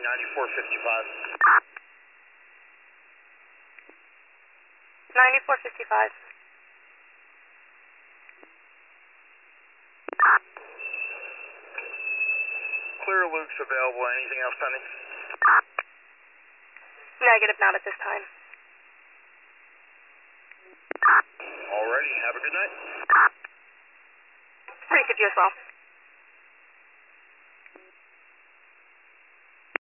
9455. 9455. Clear Luke's available. Anything else pending? Negative, not at this time. Alrighty, have a good night. Appreciate you as well.